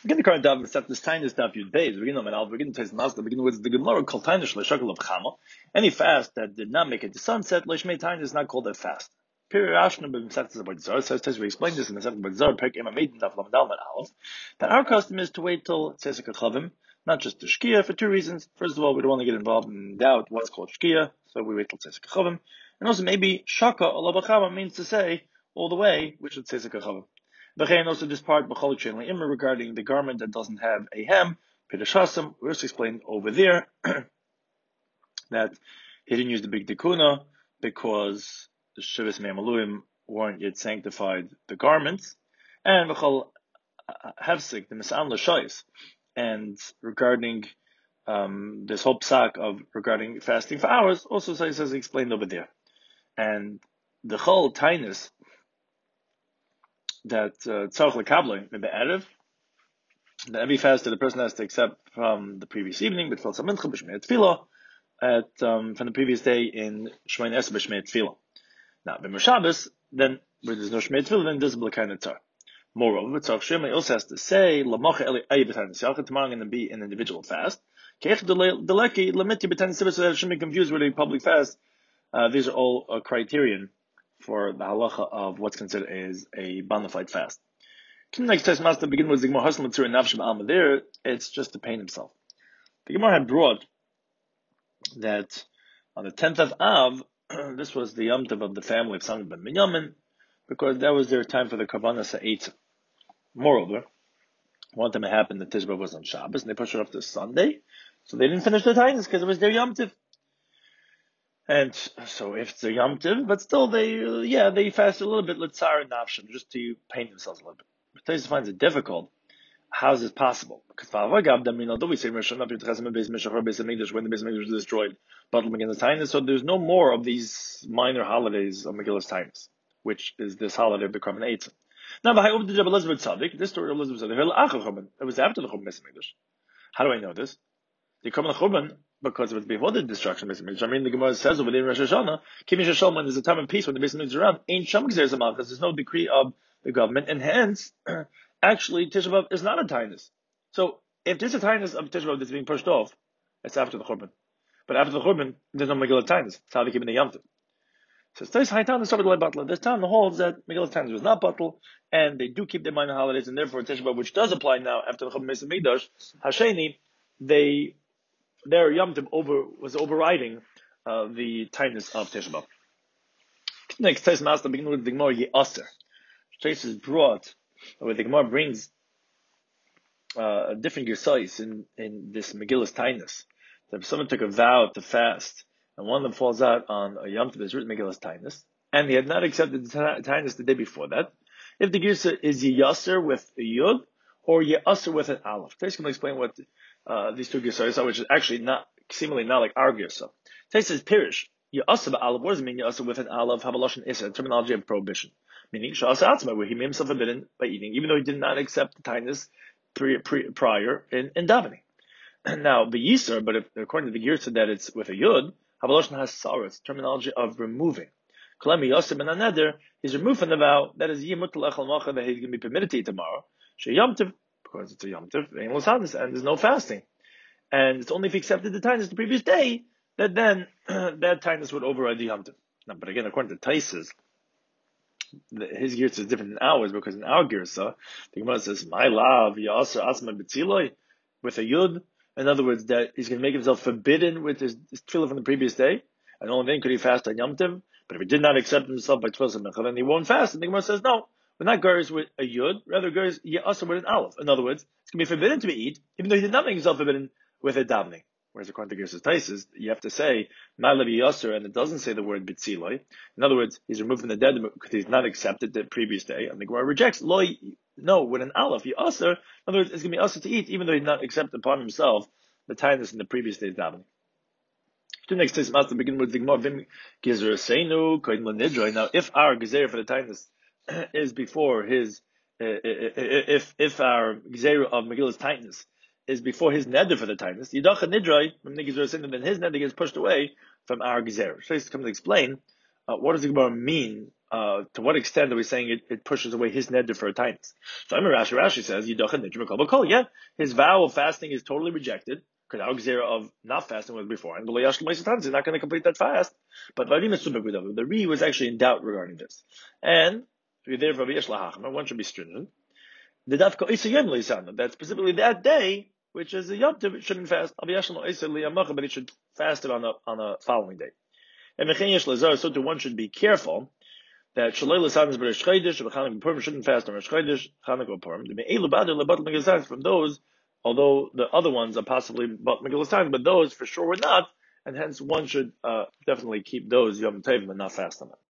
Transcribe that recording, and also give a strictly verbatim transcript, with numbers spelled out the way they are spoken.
Begin the current daf except this time is daf yud beis. Begin on al. Begin to taste master. Begin with the gemara called tainish leishakal of chama. Any fast that did not make it to sunset, leishmei tain is not called a fast. Period. Rashna b'mesachtes about zar says we explained this in the second about zar pek emameid daf lamdal man aleph that our custom is to wait till tzesek chavim, not just to shkia for two reasons. First of all, we don't want to get involved in doubt what's called shkia, so we wait till tzesek chavim, and also maybe shaka alabachama means to say all the way, which is tzesek chavim. V'chein also this part b'cholik shein le'imra regarding the garment that doesn't have a hem. Pidashasam, we just explained over there that he didn't use the big tikuna because the shivas me'amaluim weren't yet sanctified the garments, and v'chol hefsik the misan l'shayis, and regarding um, this whole psak of regarding fasting for hours, also says as explained over there, and the chol tainus that tzarich lekabla maybe erev, that every fast that the person has to accept from the previous evening, but tefillah mincha b'shmei tefillah, at um, from the previous day in shmein esrei b'shmei tefillah. Now, b'mer Shabbos, then where there's no shmei tefillah, then there's b'lekai tzar. Moreover, tzarich shemay also has to say lamacha eli ayi b'tanis yachid. Tomorrow I'm going to be an individual fast. Keich deleki lamiti b'tanis sibur, so that it shouldn't be confused with a public fast. Uh, these are all a criterion for the halacha of what's considered as a bona fide fast. Next test master begin with the Gemara Haslam Matzur and Nafshim Alma. There, it's just to pain himself. The Gemara had brought that on the tenth of Av, this was the Yom Tov of the family of Samuel ben Binyamin, because that was their time for the Kavanah Sa'etz. Moreover, one time it happened that Tisha B'Av was on Shabbos, and they pushed it off to Sunday, so they didn't finish the tithes because it was their Yom Tov. And so if it's a Yom Tov, but still they, uh, yeah, they fasted a little bit, Litzar and Nafshim, just to pain themselves a little bit. But Taisa finds it difficult. How is this possible? Because when the Beis Hamikdash was destroyed, but so there's no more of these minor holidays of Megillas Tainus, which is this holiday of the Korban Eitzim. Now, this story of Elizabeth Tzaddik, it was after the Korban Beis Hamikdash. How do I know this? The Korban Churban, because of its before the destruction of the Beis Hamikdash. I mean, the Gemara says over there in Rosh Hashanah, Kimi Shashalman, when there's a time of peace when the Beis Hamikdash is around, ain't Sham Gzeres Amal, because there's no decree of the government, and hence, actually, Tisha B'Av is not a tainus. So, if there's a tainus of Tisha B'Av that's being pushed off, it's after the Churban. But after the Churban, there's no Megillah tainus. It's how they keep in the Yom Tov. So, Tais Haitan is started like Batla. This time, the holds that Megillah tainus was not Batla, and they do keep their minor holidays, and therefore Tisha B'Av, which does apply now after the Churban Beis Hamikdash, Hasheni, they, their Yom Tov over, was overriding uh, the tainus of Tisha B'Av. Next, Tais Master begin with the Gemara Ye'aser. Tais is brought, where the Gemara brings uh, a different gersais in, in this Megillus Tainus. So if someone took a vow to fast, and one of them falls out on a Yom Tov that's written Megillus Tainus, and he had not accepted the Tainus the day before that, if the gersa is Ye'aser with a Yud, or Ye'aser with an Aleph. Tais can explain what uh, these two gersais are, which is actually not, seemingly not like our gersa. Tais says Pirish, Ye'aser ba'Aleph. What does it mean Ye'aser with an Aleph? Habaloshin Issa, terminology of prohibition. Meaning, Sha'asa Atzma, where he made himself forbidden by eating, even though he did not accept the tainus pre, pre, prior in, in davening. Now, the Yisr, but if, according to the Yirtzah that it's with a Yud, Habaloshin has Saras, terminology of removing. Kalemi Yosef ben Aneder, he's removed from the vow, that is Yimut L'echal Macha, that he's going to be permitted to eat tomorrow. She Yom Tov, because it's a Yom Tov, and there's no fasting. And it's only if he accepted the tainus the previous day, that then that tainus would override the Yom Tov. Now, but again, according to Taisus, his girsa is different than ours, because in our girsa, the Gemara says, "My love, Yasser Asma B'tziloi," with a yud. In other words, that he's going to make himself forbidden with his, his tefillah from the previous day, and only then could he fast on Yom Tov. But if he did not accept himself by tefillah Mincha, then he won't fast. And the Gemara says, "No, we're not gers with a yud, rather gers Yasser with an aleph." In other words, it's going to be forbidden to be eat, even though he did not make himself forbidden with a davening. Whereas according to Gersa's Taisus, you have to say Ma'alevi Yasser, and it doesn't say the word B'tziloi. In other words, he's removed from the dead because he's not accepted the previous day, and the Gemara rejects Loi. No, with an Aleph, Yasser. In other words, it's going to be Yasser to eat, even though he did not accept upon himself the tainus in the previous day's davening. The next case must begin with the Gemara Vim Gezer Seinu Koyin L'Nidroi. Now, if our Gezer for the tainus is before his, uh, if if our Gezer of Megillus tainus is before his neder for the tainus, Yidacha Nidroi, from the Gezer Seinu, then his neder gets pushed away from our Gezer. So he's come to explain uh, what does the Gemara mean uh, to what extent are we saying it, it pushes away his neder for a tightness? So I'm Rashi. Rashi says Yidachan nidrim kol b'kol. Yeah, his vow of fasting is totally rejected because our gzera of not fasting was before, and he's not going to complete that fast. But the Ri was actually in doubt regarding this, and one should be stringent. The dafka isayem leisana, that specifically that day, which is a yom tov, it shouldn't fast. But it should fast it on a on a following day. And so too, one should be careful that Shalei L'San is B'Rosh Chodesh, B'Chanuk B'Purim shouldn't fast on Rosh Chodesh, Chanukah B'Purim. The Me'elu Badr Le'Bat Megillas from those, although the other ones are possibly Bat Megillas, but those for sure were not, and hence one should uh, definitely keep those Yom Tov and not fast on them.